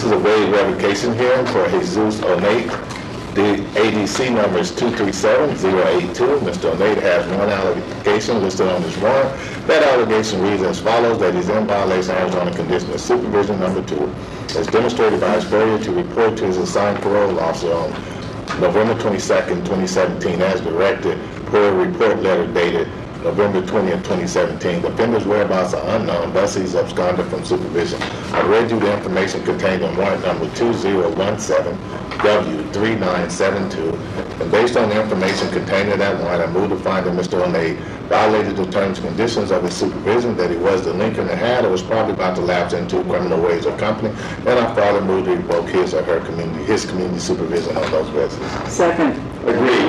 This is a waive revocation hearing for Jesus Onate. The ADC number is 237082. Mr. Onate has one allegation listed on his warrant. That allegation reads as follows, that he's in violation of Arizona Condition of Supervision number 2, as demonstrated by his failure to report to his assigned parole officer on November 22nd, 2017, as directed per report letter dated November 20th, 2017. The offender's whereabouts are unknown, thus he's absconded from supervision. I read you the information contained in warrant number 2017W3972, and based on the information contained in that warrant, I move to find that Mr. Onate violated the terms and conditions of his supervision, that he was delinquent and had or was probably about to lapse into criminal ways or company, and I further move to revoke his or her community supervision on those residents. Second. Agreed.